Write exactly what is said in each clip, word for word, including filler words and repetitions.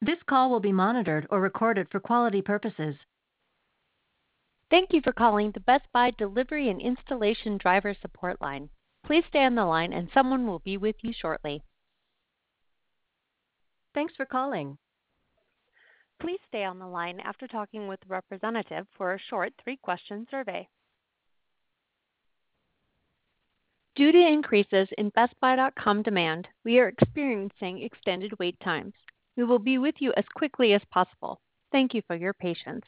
This call will be monitored or recorded for quality purposes. Thank you for calling the Best Buy Delivery and Installation Driver Support Line. Please stay on the line and someone will be with you shortly. Thanks for calling. Please stay on the line after talking with a representative for a short three-question survey. Due to increases in Best Buy dot com demand, we are experiencing extended wait times. We will be with you as quickly as possible. Thank you for your patience.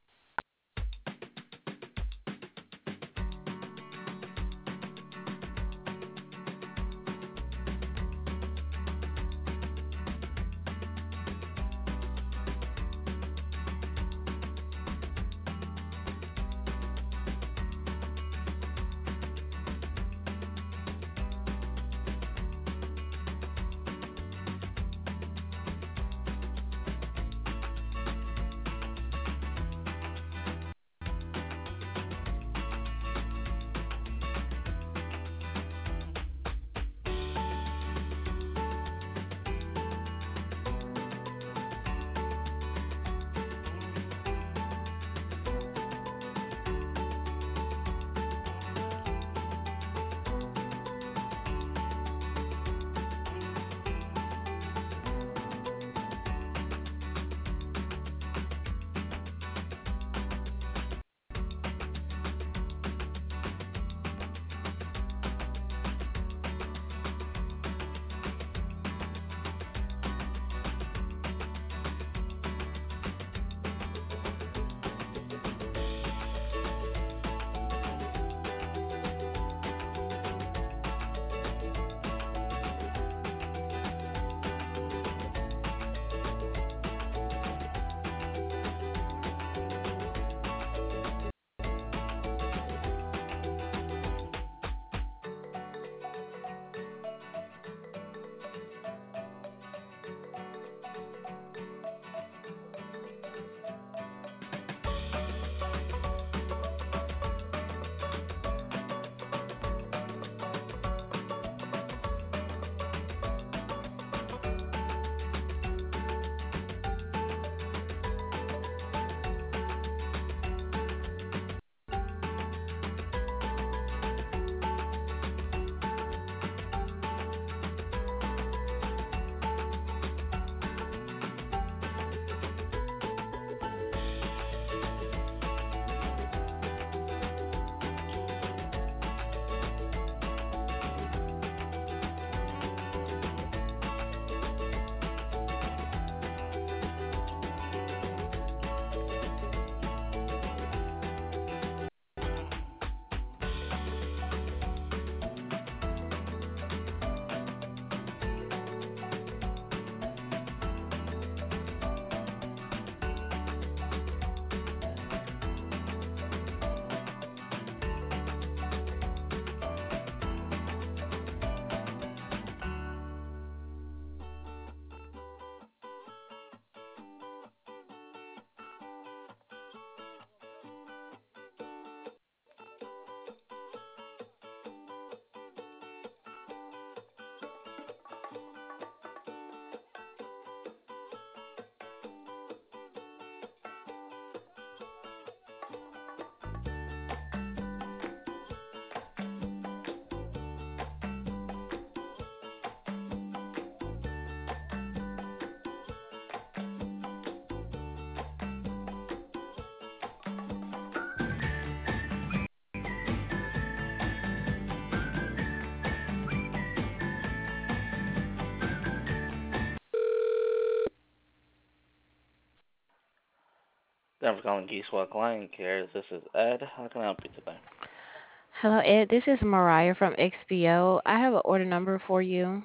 Thank you for calling Geesewalk Lion Care. This is Ed. How can I help you today? Hello, Ed. This is Mariah from X P O. I have an order number for you.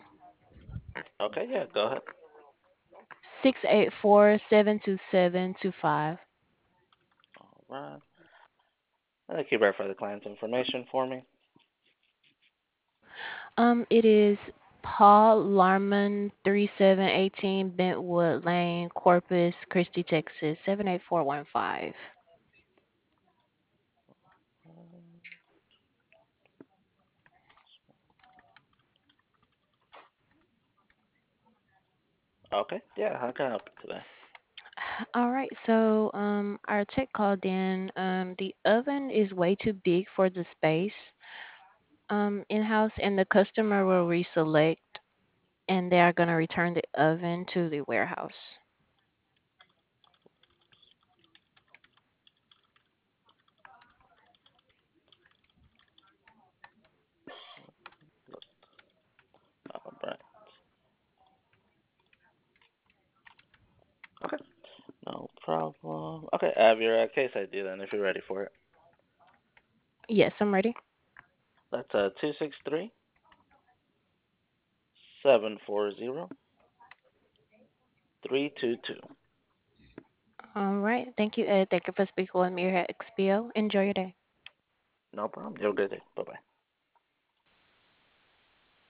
Okay, yeah, go ahead. Six eight four seven two seven two five. All right. Uh, can you verify the client's information for me? Um, it is Paul Larman, three seven eighteen Bentwood Lane, Corpus Christi, Texas, seven eight four one five. Okay. Yeah, how can I help you today? All right, so um, our tech called in. Um, the oven is way too big for the space um, in house, and the customer will reselect, and they are going to return the oven to the warehouse. All right. Okay. No problem. Okay, I have your uh, case I D then if you're ready for it. Yes, I'm ready. That's uh two six three seven four zero three two two. All right, thank you, Ed. Thank you for speaking with me here at X P O. Enjoy your day. No problem. You have a good day. Bye bye.